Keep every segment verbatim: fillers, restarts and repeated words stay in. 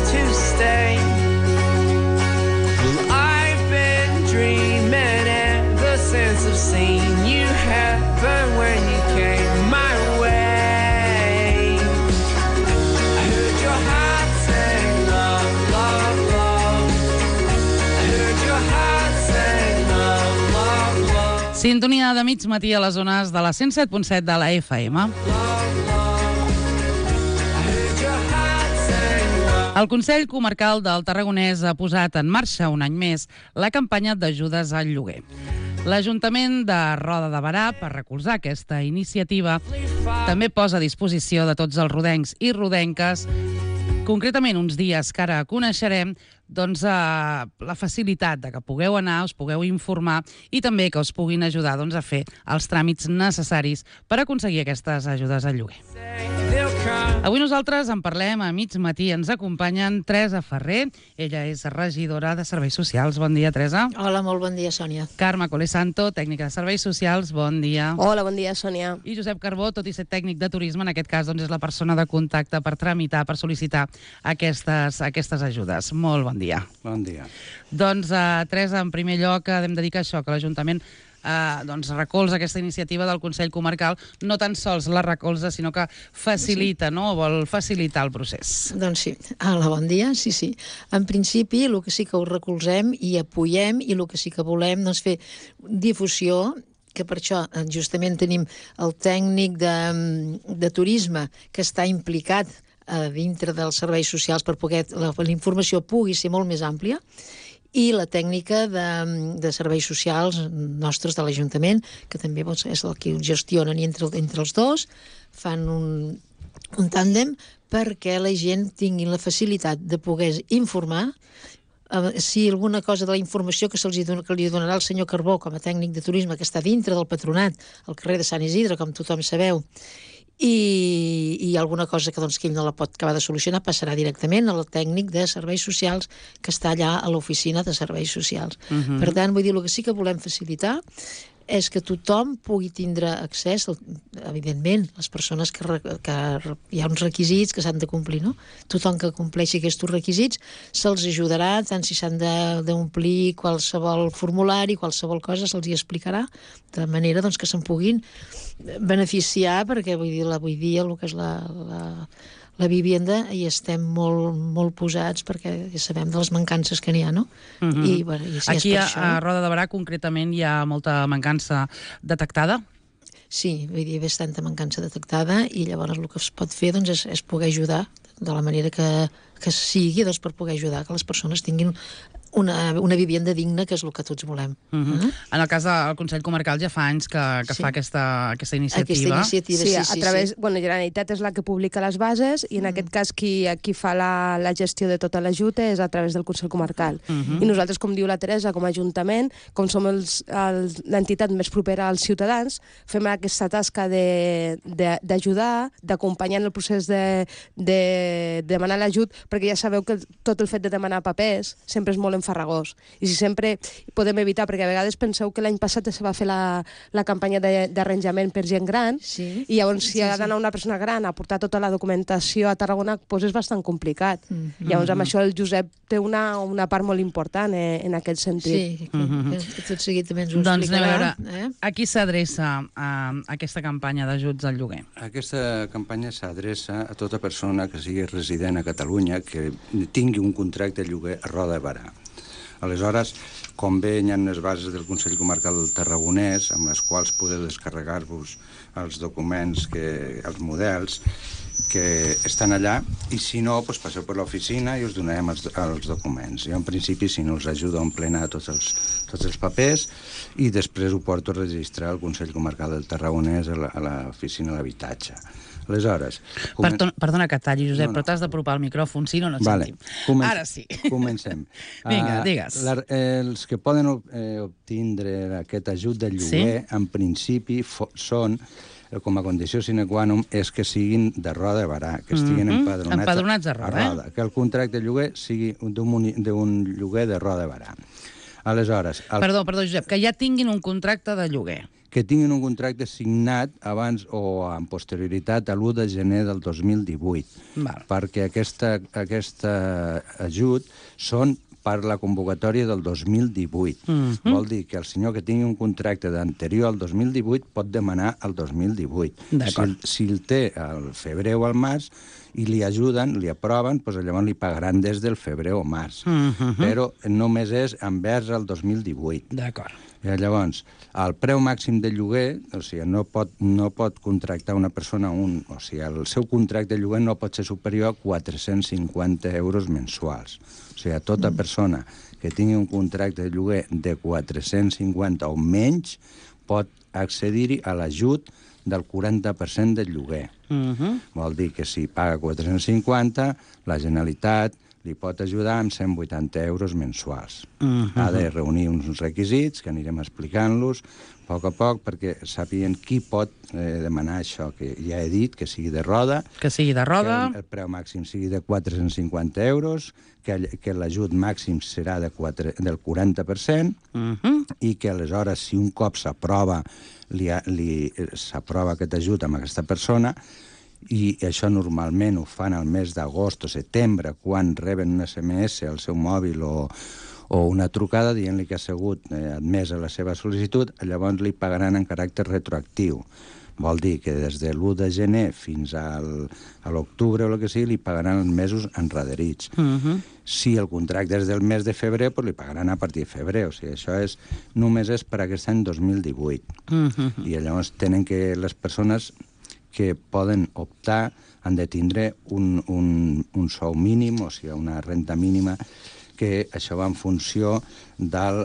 to stay. Well, I've been dreaming ever since I've seen you happen when you came my way. I heard your heart say love, love, love. I heard your heart say love, love, love. Sintonia de mig matí a les zones de la cent set punt set de la F M. El Consell Comarcal del Tarragonès ha posat en marxa un any més la campanya d'ajudes al lloguer. L'Ajuntament de Roda de Berà, per recolzar aquesta iniciativa, també posa a disposició de tots els rodencs i rodenques, concretament uns dies que ara coneixerem, doncs, eh, la facilitat de que pugueu anar, us pugueu informar i també que us puguin ajudar doncs, a fer els tràmits necessaris per aconseguir aquestes ajudes al lloguer. Avui nosaltres en parlem a mig matí. Ens acompanyen Teresa Ferrer. Ella és regidora de Serveis Socials. Bon dia, Teresa. Hola, molt bon dia, Sònia. Carme Colesanto, tècnica de Serveis Socials. Bon dia. Hola, bon dia, Sònia. I Josep Carbó, tot i ser tècnic de turisme, en aquest cas doncs, és la persona de contacte per tramitar, per sol·licitar aquestes, aquestes ajudes. Molt bon dia. Bon dia. Doncs, uh, Teresa, en primer lloc, hem de dir que això, que l'Ajuntament Uh, doncs recolza aquesta iniciativa del Consell Comarcal, no tan sols la recolza, sinó que facilita, sí. no? Vol facilitar el procés. Doncs sí. Hola, bon dia. Sí, sí. En principi, el que sí que ho recolzem i apoyem, i el que sí que volem, doncs, fer difusió, que per això justament tenim el tècnic de, de turisme que està implicat a dintre dels serveis socials per poder la, la informació pugui ser molt més àmplia, i la tècnica de, de serveis socials nostres de l'Ajuntament, que també doncs, és el que ho gestionen i entre, entre els dos fan un, un tàndem perquè la gent tingui la facilitat de poder informar. Uh, si alguna cosa de la informació que, se'ls dona, que li donarà el senyor Carbó com a tècnic de turisme, que està dintre del patronat, al carrer de Sant Isidre, com tothom sabeu, i, i alguna cosa que, doncs, que ell no la pot acabar de solucionar, passarà directament al tècnic de serveis socials que està allà a l'oficina de serveis socials. Uh-huh. Per tant, vull dir, el que sí que volem facilitar és que tothom pugui tindre accés, evidentment, les persones que, que hi ha uns requisits que s'han de complir, no? Tothom que compleixi aquests requisits se'ls ajudarà, tant si s'han d'omplir qualsevol formulari, qualsevol cosa se'ls hi explicarà, de manera doncs, que se'n puguin beneficiar, perquè vull dir, avui dia el que és la, la, la vivenda hi estem molt, molt posats perquè ja sabem de les mancances que n'hi ha, no? Uh-huh. I, bueno, i si Aquí és per a, això, a Roda de Berà concretament hi ha molta mancança detectada? Sí, vull dir, és tanta mancança detectada i llavors el que es pot fer doncs, és, és poder ajudar de la manera que, que sigui doncs, per poder ajudar que les persones tinguin una, una vivenda digna, que és el que tots volem. Uh-huh. Uh-huh. En el cas del Consell Comarcal ja fa anys que, que sí. fa aquesta, aquesta iniciativa. Aquesta iniciativa, sí, sí, sí. a través, sí. bueno, Generalitat és la que publica les bases i en mm. aquest cas qui, qui fa la, la gestió de tota l'ajut és a través del Consell Comarcal. Uh-huh. I nosaltres, com diu la Teresa, com a Ajuntament, com som els, els, l'entitat més propera als ciutadans, fem aquesta tasca d'ajudar, d'acompanyar en el procés de, de demanar l'ajut, perquè ja sabeu que tot el fet de demanar papers sempre és molt enfarragós. I si sempre podem evitar, perquè a vegades penseu que l'any passat se va fer la, la campanya d'arranjament per gent gran, sí. i llavors si sí, ha d'anar sí. una persona gran a portar tota la documentació a Tarragona, doncs és bastant complicat. Mm-hmm. Llavors amb això el Josep té una, una part molt important eh, en aquest sentit. Sí, que, mm-hmm. que, que tot seguit també ens ho doncs explicarà. Doncs anem a veure, eh? a qui s'adreça a, a aquesta campanya d'ajuts al lloguer? Aquesta campanya s'adreça a tota persona que sigui resident a Catalunya que tingui un contracte de lloguer a Roda de Berà. Aleshores, com bé hi ha les bases del Consell Comarcal del Tarragonès, amb les quals podeu descarregar-vos els documents, que, els models que estan allà, i si no, doncs passeu per l'oficina i us donarem els, els documents. Jo, en principi, si no, els ajudo a emplenar tots els, tots els papers i després ho porto a registrar al Consell Comarcal del Tarragonès a l'oficina d'habitatge. Aleshores... Comen... Perdona, perdona que talli, Josep, no, no. però t'has d'apropar al micròfon, si no, no et vale. sentim. Comen... Ara sí. Comencem. Vinga, uh, digues. La, els que poden eh, obtindre aquest ajut de lloguer, sí? en principi, són, com a condició sine qua non, és que siguin de Roda de Berà, que estiguin mm-hmm. empadronats, empadronats a Roda, a Roda, eh? Que el contracte de lloguer sigui d'un lloguer de Roda de Berà. Aleshores... El... Perdó, perdó, Josep, que ja tinguin un contracte de lloguer. que tinguin un contracte signat abans o amb posterioritat a l'u de gener del dos mil divuit, Val. perquè aquesta, aquesta ajut són per la convocatòria del dos mil divuit. Mm-hmm. Vol dir que el senyor que tingui un contracte d'anterior al dos mil divuit pot demanar el dos mil divuit. Si, si el té al febrer o al març i li ajuden, li aproven, doncs llavors li pagaran des del febrer o març. Mm-hmm. Però només és envers el dos mil divuit. D'acord. I llavors, el preu màxim de lloguer, o sigui, no pot, no pot contractar una persona un... O sigui, el seu contracte de lloguer no pot ser superior a quatre-cents cinquanta euros mensuals. O sigui, tota persona que tingui un contracte de lloguer de quatre-cents cinquanta o menys pot accedir-hi a l'ajut del quaranta per cent del lloguer. Uh-huh. Vol dir que si paga quatre-cents cinquanta, la Generalitat li pot ajudar amb cent vuitanta euros mensuals. Uh-huh. Ha de reunir uns requisits que anirem explicant-los a poc a poc perquè sapien qui pot eh, demanar això, que ja he dit que sigui de roda, que sigui de roda, que el, el preu màxim sigui de quatre-cents cinquanta euros, que, que l'ajut màxim serà de quatre, del quaranta per cent, uh-huh. i que aleshores, si un cop s'aprova li, li, s'aprova aquest ajut amb aquesta persona, i això normalment ho fan al mes d'agost o setembre, quan reben un esse eme esse al seu mòbil o, o una trucada dient-li que ha sigut eh, admesa la seva sol·licitud, llavors li pagaran en caràcter retroactiu. Vol dir que des de l'u de gener fins al, a l'octubre o el que sigui, li pagaran els mesos enraderits. Uh-huh. Si el contracte és del mes de febrer, doncs li pagaran a partir de febrer. O sigui, això és, només és per aquest any dos mil divuit. Uh-huh. I llavors tenen que les persones que poden optar han de tindre un, un, un sou mínim, o sigui, una renta mínima, que això va en funció del,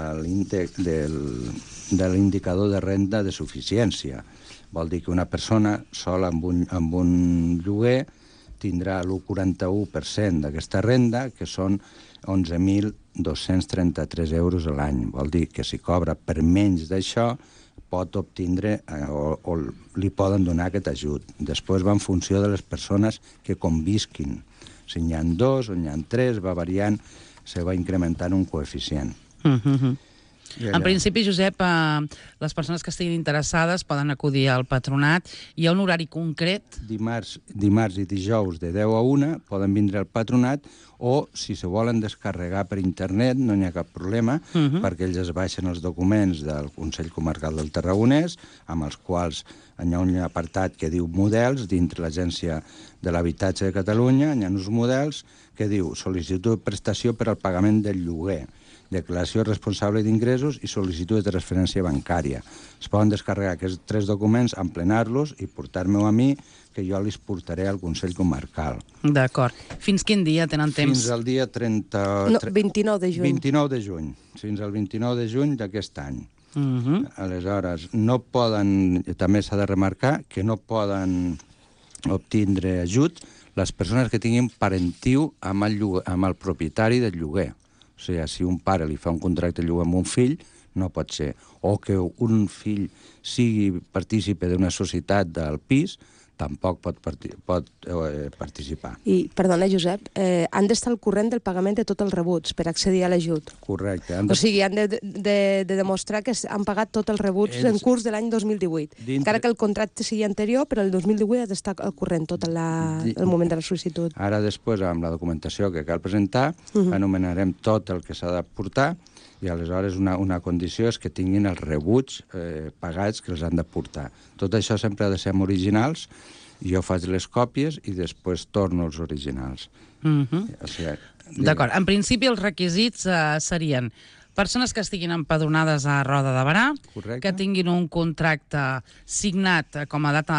del, de l'indicador de renda de suficiència. Vol dir que una persona sola amb un, amb un lloguer tindrà l'u coma quaranta-u per cent d'aquesta renda, que són onze mil dos-cents trenta-tres euros a l'any. Vol dir que si cobra per menys d'això, pot obtindre eh, o, o li poden donar aquest ajut. Després va en funció de les persones que convisquin. Si n'hi ha dos o n'hi ha tres, va variant, se va incrementant un coeficient. Mm-hmm. En principi, Josep, eh, les persones que estiguin interessades poden acudir al patronat. Hi ha un horari concret? Dimarts, dimarts i dijous de deu a una poden vindre al patronat, o si se volen descarregar per internet no n'hi ha cap problema, uh-huh. perquè ells es baixen els documents del Consell Comarcal del Tarragonès, amb els quals hi ha un apartat que diu models, dintre l'Agència de l'Habitatge de Catalunya hi ha uns models que diu sol·licitud de prestació per al pagament del lloguer, declaració responsable d'ingressos i sol·licitud de transferència bancària. Es poden descarregar aquests tres documents, emplenar-los i portar-me-ho a mi, que jo els portaré al Consell Comarcal. D'acord. Fins quin dia tenen temps? Fins al dia trenta... No, vint-i-nou de juny. vint-i-nou de juny. Fins al vint-i-nou de juny d'aquest any. Uh-huh. Aleshores, no poden... També s'ha de remarcar que no poden obtindre ajut les persones que tinguin parentiu amb el, lloguer, amb el propietari del lloguer. O sigui, si un pare li fa un contracte de lloguer amb un fill, no pot ser. O que un fill sigui partícipe d'una societat del pis, tampoc pot, parti pot eh, participar. I, perdona, Josep, eh, han d'estar al corrent del pagament de tots els rebuts per accedir a l'ajut. Correcte. De... O sigui, han de, de, de demostrar que han pagat tots els rebuts Ells... en curs de l'any dos mil divuit. Dintre... Encara que el contracte sigui anterior, però el dos mil divuit ha d'estar al corrent tot la... Di... el moment de la sol·licitud. Ara, després, amb la documentació que cal presentar, uh-huh. anomenarem tot el que s'ha de portar, i aleshores una, una condició és que tinguin els rebuts eh, pagats que els han de portar. Tot això sempre ha de ser originals, jo faig les còpies i després torno els originals. Mm-hmm. O sigui, d'acord. En principi els requisits eh, serien persones que estiguin empadronades a Roda de Berà, correcte, que tinguin un contracte signat com a data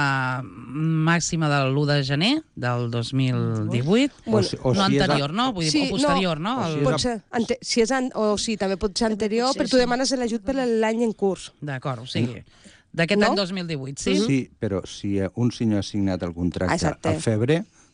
màxima de l'u de gener del dos mil divuit, o si, o no si anterior, a... no? Vull dir, sí, o posterior, no? no? El... Pot ser, ante... si és an... o sí, també pot ser anterior, sí, però tu demanes l'ajut per l'any en curs. D'acord, o sigui, d'aquest no? any dos mil divuit, sí? Sí, però si un senyor ha signat el contracte Exacte. al febrer,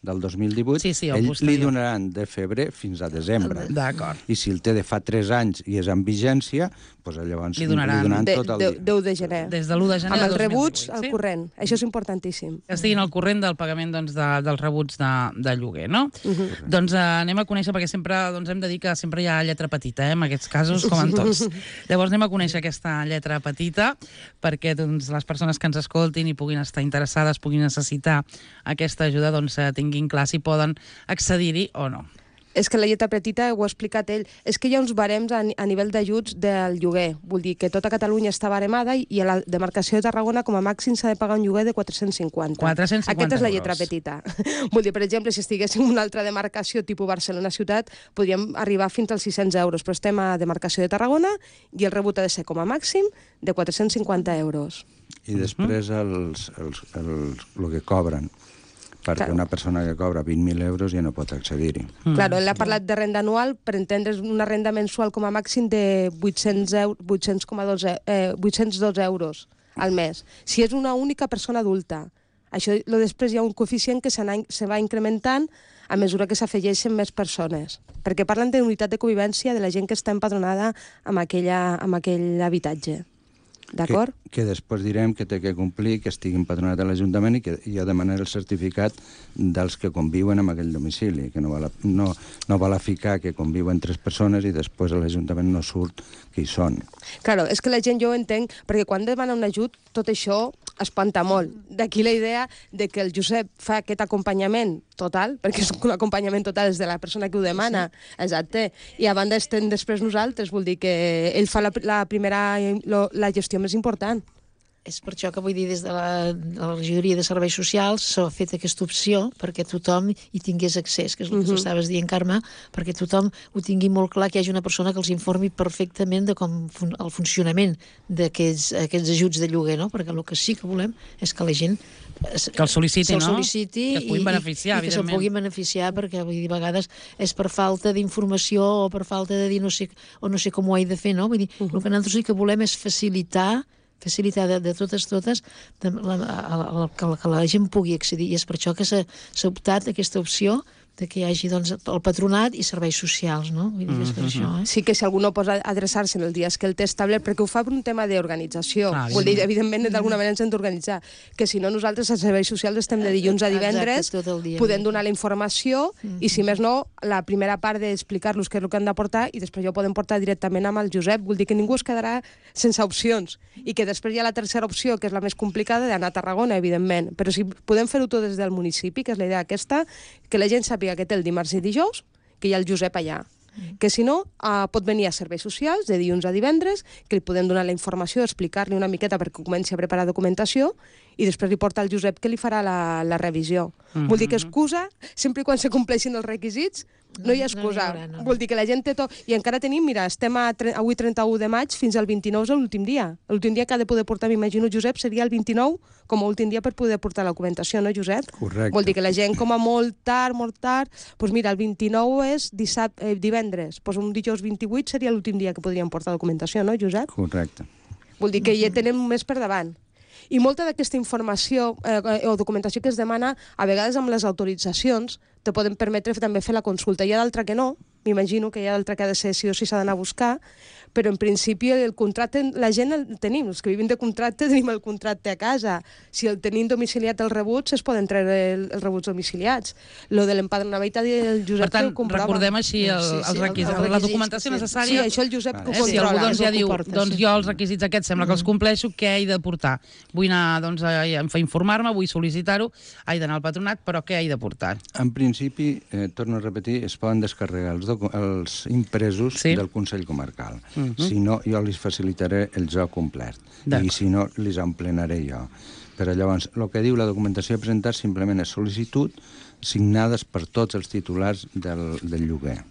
del dos mil divuit, Sí, sí, el ells posterior. li donaran de febrer fins a desembre. D'acord. I si el té de fa tres anys i és en vigència, doncs llavors Li donaran li donaran De, tot el de, dia. deu de gener. Des de l'u de gener Amb de els dos mil rebuts divuit, al sí? corrent. Això és importantíssim. Que estiguin al corrent del pagament doncs, de, dels rebuts de, de lloguer, no? Uh -huh. Doncs eh, anem a conèixer, perquè sempre doncs, hem de dir que sempre hi ha lletra petita, eh, en aquests casos, com en tots. Llavors anem a conèixer aquesta lletra petita perquè doncs, les persones que ens escoltin i puguin estar interessades, puguin necessitar aquesta ajuda, doncs eh, tinguin clar si poden accedir-hi o no. És que la lletra petita, ho ha explicat ell, és que hi ha uns barems a, a nivell d'ajuts del lloguer. Vull dir que tota Catalunya està baremada i a la demarcació de Tarragona com a màxim s'ha de pagar un lloguer de quatre-cents cinquanta. quatre-cents cinquanta Aquesta és la euros. lletra petita. Vull dir, per exemple, si estiguéssim en una altra demarcació tipus Barcelona ciutat, podríem arribar fins als sis-cents euros, però estem a demarcació de Tarragona i el rebut ha de ser com a màxim de quatre-cents cinquanta euros. I després els, els, els, el que cobren, perquè Claro. una persona que cobra vint mil euros ja no pot accedir-hi. Mm. Claro, ell ha parlat de renda anual, per entendre's una renda mensual com a màxim de vuit-cents coma dos eh, vuit-cents dos euros al mes. Si és una única persona adulta. Això, lo després hi ha un coeficient que se, se va incrementant a mesura que s'afegeixen més persones. Perquè parlen de unitat de convivència de la gent que està empadronada amb, aquella, amb aquell habitatge. D'acord? Que, que després direm que té que complir, que estigui empadronat a l'Ajuntament i que hi ha de demanar el certificat dels que conviuen amb aquell domicili, que no val a, no, no val a ficar que conviuen tres persones i després a l'Ajuntament no surt qui són. Claro, és que la gent, jo ho entenc, perquè quan demana un ajut, tot això espanta molt. D'aquí la idea de que el Josep fa aquest acompanyament total, perquè és un acompanyament total és de la persona que ho demana, sí. Exacte, i a banda estem després nosaltres, vol dir que ell fa la, la primera, lo, la gestió més important. És per això que vull dir, des de la, de la regidoria de serveis socials s'ha fet aquesta opció perquè tothom hi tingués accés, que és el que tu estaves dient, Carme, perquè tothom ho tingui molt clar, que hi hagi una persona que els informi perfectament de com fun el funcionament d'aquests aquests ajuts de lloguer, no? Perquè el que sí que volem és que la gent que el sol·liciti, no? sol·liciti que es puguin beneficiar, i, i que se'l puguin beneficiar, perquè vull dir, a vegades és per falta d'informació o per falta de dir no sé, o no sé com ho he de fer, no? Vull dir, uh -huh. el que nosaltres sí que volem és facilitar facilitar de, de totes, totes, de la, a, a, a, que, que la gent pugui accedir. I és per això que s'ha optat aquesta opció de que hi hagi doncs, el patronat i serveis socials, no? Vull dir que és per això, eh? Sí que si algú no pot adreçar-se en els dies que el té establert, perquè ho fa per un tema d'organització. Ah, Vull dir, evidentment, d'alguna manera ens hem d'organitzar. Que si no, nosaltres als serveis socials estem de dilluns a divendres, Exacte, tot el dia. podem donar la informació i, si més no, la primera part d'explicar-los què és el que han de portar i després ja ho podem portar directament amb el Josep. Vull dir que ningú es quedarà sense opcions. I que després hi ha la tercera opció, que és la més complicada, d'anar a Tarragona, evidentment. Però si podem fer-ho tot des del municipi, que és la idea aquesta, que la gent sàpiga que té el dimarts i dijous, que hi ha el Josep allà. Que si no, uh, pot venir a serveis socials de dilluns a divendres, que li podem donar la informació, explicar-li una miqueta perquè comenci a preparar documentació i després li porta el Josep que li farà la, la revisió. Mm-hmm. Vull dir que excusa, sempre i quan se compleixin els requisits, no hi ha excusa. No, no hi haurà, no. Vull dir que la gent té tot... I encara tenim, mira, estem a avui trenta-u de maig, fins al vint-i-nou és l'últim dia. L'últim dia que ha de poder portar, m'imagino, Josep, seria el vint-i-nou com a últim dia per poder portar la documentació, no, Josep? Correcte. Vol dir que la gent, com a molt tard, molt tard, doncs mira, el vint-i-nou és dissabte, eh, divendres, doncs un dijous vint-i-vuit seria l'últim dia que podríem portar documentació, no, Josep? Correcte. Vol dir que ja tenem més per davant. I molta d'aquesta informació eh, o documentació que es demana, a vegades amb les autoritzacions, te poden permetre també fer la consulta. Hi ha d'altra que no, m'imagino que hi ha d'altra que ha de ser sí o sí s'ha d'anar a buscar, però en principi el contracte, la gent el tenim, els que vivim de contracte tenim el contracte a casa. Si el tenim domiciliat els rebuts, es poden treure el, els rebuts domiciliats. Lo de l'empadronament del Josep Per tant, ho comprova. recordem així el, Sí, sí, els el- requisits, els la requisits, documentació sí. necessària. Sí, això el Josep que ho Eh, si controla. algú doncs, ja el que diu, porta, doncs sí. jo els requisits aquests sembla que els compleixo, què he de portar? Vull anar doncs, a, a informar-me, vull sol·licitar-ho, he d'anar al patronat, però què he de portar? En principi, eh, torno a repetir, es poden descarregar els, els impresos Sí. del Consell Comarcal. Uh -huh. Si no, jo li facilitaré el joc complet. I si no, les emplenaré jo. Però llavors, el que diu la documentació a presentar simplement és sol·licitud signades per tots els titulars del, del lloguer.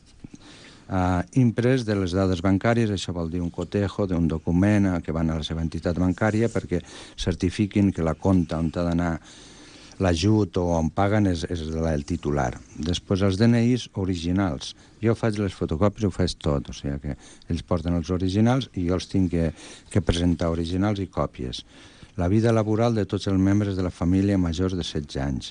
Uh, imprès de les dades bancàries, això vol dir un cotejo d'un document uh, que van a la seva entitat bancària perquè certifiquin que la compta on ha d'anar l'ajut o on paguen és, és el titular. Després els D N Is originals. Jo faig les fotocòpies, ho faig tot, o sigui que ells porten els originals i jo els tinc que, que presentar originals i còpies. La vida laboral de tots els membres de la família majors de setze anys.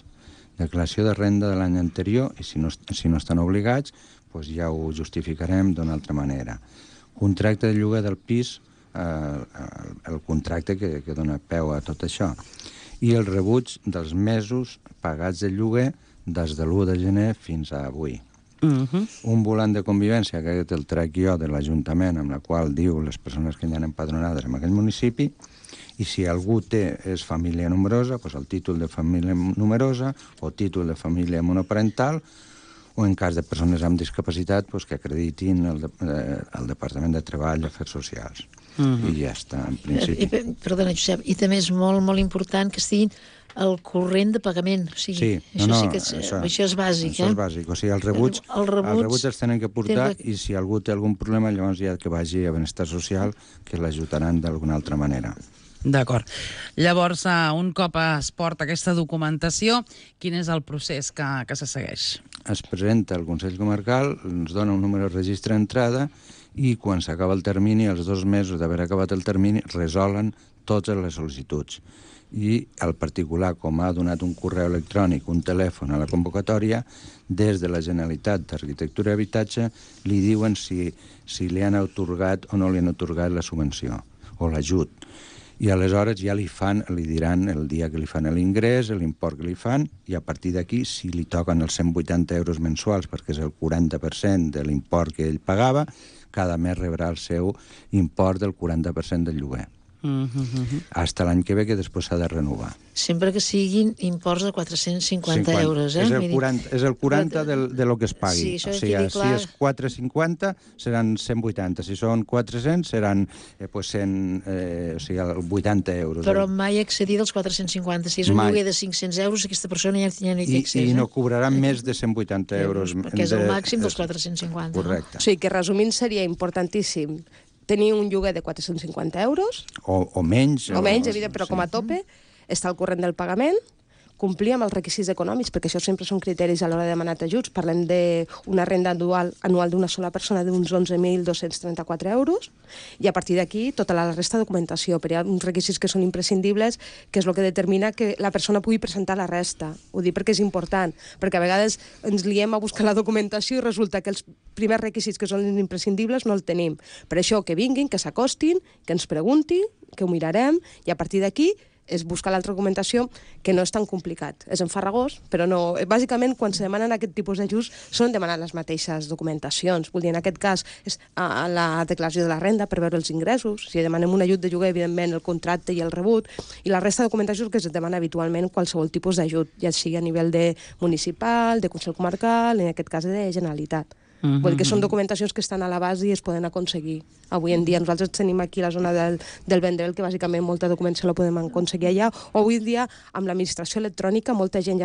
declaració de renda de l'any anterior, i si no, si no estan obligats, doncs ja ho justificarem d'una altra manera. Contracte de lloguer del pis, eh, el, el contracte que, que dona peu a tot això. I el rebuig dels mesos pagats de lloguer des de l'u de gener fins a avui. Uh -huh. Un volant de convivència, que el trec jo de l'Ajuntament, amb la qual diu les persones que hi han empadronades en aquell municipi, i si algú té, és família numerosa, doncs el títol de família numerosa o títol de família monoparental, o en cas de persones amb discapacitat, doncs que acreditin el, de, eh, el Departament de Treball i Afers Socials. Uh -huh. I ja està, en principi. I, perdona, Josep, i també és molt, molt important que estiguin el corrent de pagament. O sigui, sí, això, no, no, sí que és, això, això és bàsic. Això eh? és bàsic. O sigui, els rebuts, el, el rebuts, els rebuts els tenen que portar que... i si algú té algun problema, llavors ja que vagi a Benestar Social, que l'ajutaran d'alguna altra manera. D'acord. Llavors, un cop es porta aquesta documentació, quin és el procés que, que se segueix? Es presenta al Consell Comarcal, ens dona un número de registre d'entrada i quan s'acaba el termini, els dos mesos d'haver acabat el termini, resolen totes les sol·licituds. I el particular, com ha donat un correu electrònic, un telèfon a la convocatòria, des de la Generalitat d'Arquitectura i Habitatge li diuen si, si li han atorgat o no li han atorgat la subvenció o l'ajut. I aleshores ja li fan, li diran el dia que li fan l'ingrés, l'import que li fan, i a partir d'aquí, si li toquen els cent vuitanta euros mensuals, perquè és el quaranta per cent de l'import que ell pagava, cada mes rebrà el seu import del quaranta per cent del lloguer. Uh -huh. Hasta l'any que ve, que després s'ha de renovar. Sempre que siguin imports de quatre-cents cinquanta euros, eh? És el quaranta, és el quaranta del, de lo que es pagui. Sí, o sigui, si és quatre cents cinquanta, seran cent vuitanta. Si són quatre-cents, seran eh, pues cent, eh, o sigui, vuitanta euros. Però mai accedir dels quatre-cents cinquanta. Si és un mai. lloguer de cinc-cents euros, aquesta persona ja, ja no hi té accés. I, i eh? no cobraran eh? més de cent vuitanta euros. Perquè és el màxim dels quatre-cents cinquanta. Correcte. No? O sigui que, resumint, seria importantíssim tenir un lloguer de quatre-cents cinquanta euros. O, o menys. O menys, evident, però sí. Com a tope, està al corrent del pagament, complir amb els requisits econòmics, perquè això sempre són criteris a l'hora de demanar ajuts. Parlem d'una renda anual, anual d'una sola persona d'uns onze mil dos-cents trenta-quatre euros, i a partir d'aquí tota la resta de documentació, però hi ha uns requisits que són imprescindibles, que és el que determina que la persona pugui presentar la resta. Ho dic perquè és important, perquè a vegades ens liem a buscar la documentació i resulta que els primers requisits que són imprescindibles no els tenim. Per això que vinguin, que s'acostin, que ens preguntin, que ho mirarem, i a partir d'aquí és buscar l'altra documentació, que no és tan complicat. És enfarragós, però no... Bàsicament, quan se demanen aquest tipus d'ajuts, són demanant les mateixes documentacions. Vull dir, en aquest cas, és a la declaració de la renda per veure els ingressos. Si demanem un ajut de lloguer, evidentment, el contracte i el rebut, i la resta de documentació que es demana habitualment qualsevol tipus d'ajut, ja sigui a nivell de municipal, de Consell Comarcal, en aquest cas de Generalitat. Uh -huh. Vull dir que són documentacions que estan a la base i es poden aconseguir. Avui en dia nosaltres tenim aquí la zona del, del Vendrell, que bàsicament molta documentació la podem aconseguir allà, o avui en dia amb l'administració electrònica molta gent ja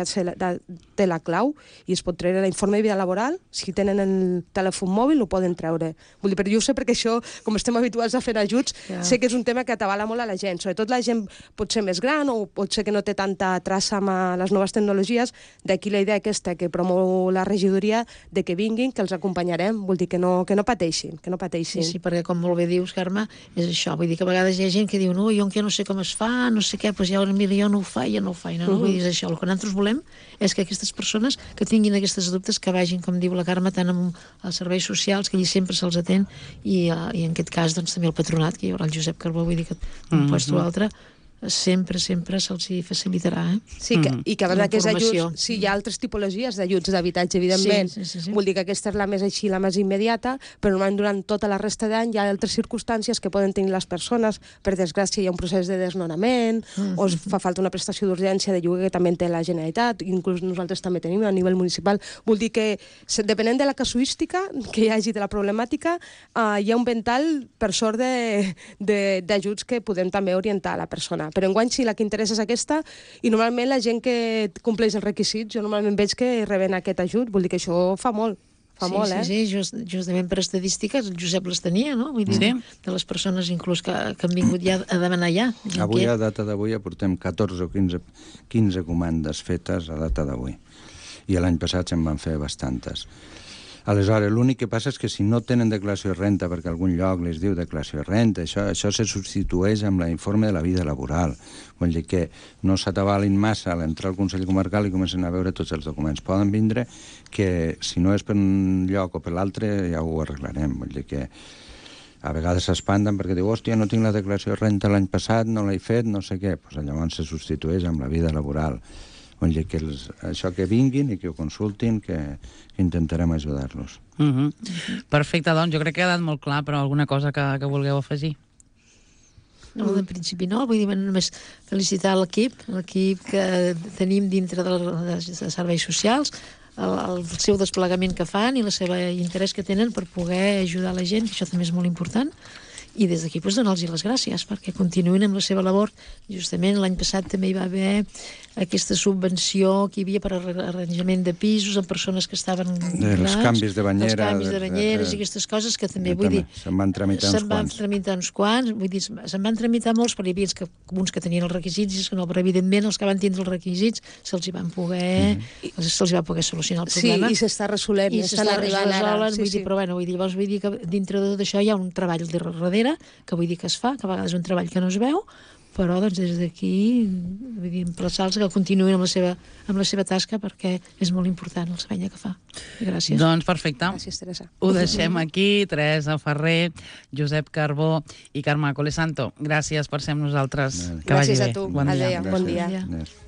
té la clau i es pot treure l'informe de vida laboral, si tenen el telèfon mòbil ho poden treure. Vull dir, però jo ho sé perquè això, com estem habituats a fer ajuts, ja. sé que és un tema que atabala molt a la gent, sobretot la gent pot ser més gran o pot ser que no té tanta traça amb les noves tecnologies, d'aquí la idea aquesta que promou la regidoria de que vinguin, que els acompanyarem, vull dir que no, que no pateixin, que no pateixin. Sí, sí, perquè com molt bé dius, Carme, és això, vull dir que a vegades hi ha gent que diu, no, jo encara no sé com es fa, no sé què, doncs ja mira, jo no ho fa, ja no ho fa, i no, uh -huh. vull dir, és això, el que nosaltres volem és que aquestes persones que tinguin aquestes dubtes que vagin, com diu la Carme, tant amb els serveis socials, que allí sempre se'ls atén, i, uh, i en aquest cas, doncs, també el patronat, que hi haurà el Josep Carbó, vull dir que d'un lloc a l'altre, sempre, sempre se'ls facilitarà. Eh? Sí, que, mm. i que a veure que és ajuts, sí, hi ha altres tipologies d'ajuts d'habitatge, evidentment. Sí, sí, sí, sí. Vull dir que aquesta és la més així, la més immediata, però normalment durant tota la resta d'any hi ha altres circumstàncies que poden tenir les persones. Per desgràcia, hi ha un procés de desnonament, mm. o fa falta una prestació d'urgència de lloguer que també té la Generalitat, inclús nosaltres també tenim a nivell municipal. Vull dir que, depenent de la casuística que hi hagi de la problemàtica, uh, hi ha un ventall, per sort, d'ajuts que podem també orientar a la persona. Però enguany sí, la que interessa és aquesta, i normalment la gent que compleix els requisits, jo normalment veig que reben aquest ajut, vull dir que això fa molt. Fa sí, molt, sí, eh? sí, just, justament per estadístiques, el Josep les tenia, no? Vull dir, sí. De les persones inclús que, que han vingut ja a demanar ja. Avui, a data d'avui, aportem catorze o quinze, quinze comandes fetes a data d'avui. I l'any passat se'n van fer bastantes. Aleshores, l'únic que passa és que si no tenen declaració de renta, perquè algun lloc les diu declaració de renta, això, això se substitueix amb l'informe de la vida laboral. Vull dir que no s'atabalin massa a l'entrar al Consell Comarcal i comencen a veure tots els documents. Poden vindre que, si no és per un lloc o per l'altre, ja ho arreglarem. Vull dir que a vegades s'espanten perquè diu, hòstia, no tinc la declaració de renta l'any passat, no l'he fet, no sé què. Pues llavors se substitueix amb la vida laboral. Vull dir que els, això que vinguin i que ho consultin, que, que intentarem ajudar-los. Uh -huh. Perfecte, doncs jo crec que ha quedat molt clar, però alguna cosa que, que vulgueu afegir? No, de principi no, vull dir, només felicitar l'equip, l'equip que tenim dintre de, de, de serveis socials, el, el seu desplegament que fan i el seu interès que tenen per poder ajudar la gent, que això també és molt important. I des d'aquí doncs, donar-los les gràcies perquè continuïn amb la seva labor. Justament l'any passat també hi va haver aquesta subvenció que hi havia per arranjament de pisos amb persones que estaven grans. Els canvis de banyera. Els canvis de banyeres eh, i aquestes coses que també, eh, vull també. dir... Se'n van tramitar uns se'n van quants. tramitar uns quants, vull dir, se'n van tramitar molts, però hi havia que, uns que tenien els requisits i els que no, però evidentment els que van tindre els requisits se'ls hi van poder, mm-hmm. se'ls hi va poder solucionar el problema. Sí, i s'està resolent, I estan arribant ara. Sí, vull dir, sí. però bueno, vull dir, llavors vull dir que dintre de tot això hi ha un treball de darrere, que vull dir que es fa, que a vegades és un treball que no es veu, però doncs des d'aquí vull dir, emplaçar-los que continuïn amb la seva, amb la seva tasca perquè és molt important la feina que fa. I gràcies. Doncs perfecte. Gràcies, Teresa. Ho deixem aquí. Teresa Ferrer, Josep Carbó i Carme Colesanto. Gràcies per ser amb nosaltres. Que Gràcies vagi a bé. tu. Bon dia. Adéu, bon dia. Gràcies.